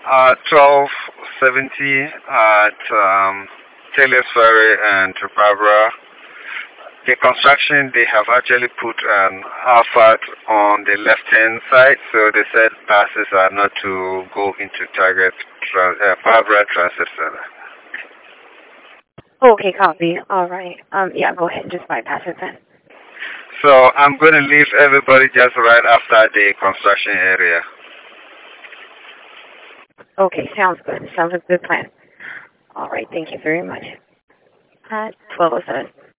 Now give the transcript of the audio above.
1270 at Taylor's Ferry and Barbara. The construction, they have actually put an asphalt on the left-hand side, so they said buses are not to go into Barbara Transit Center. Okay, copy. All right. Yeah, go ahead and just bypass it then. So I'm going to leave everybody just right after the construction area. Okay, sounds good. Sounds like a good plan. All right, thank you very much. 1207.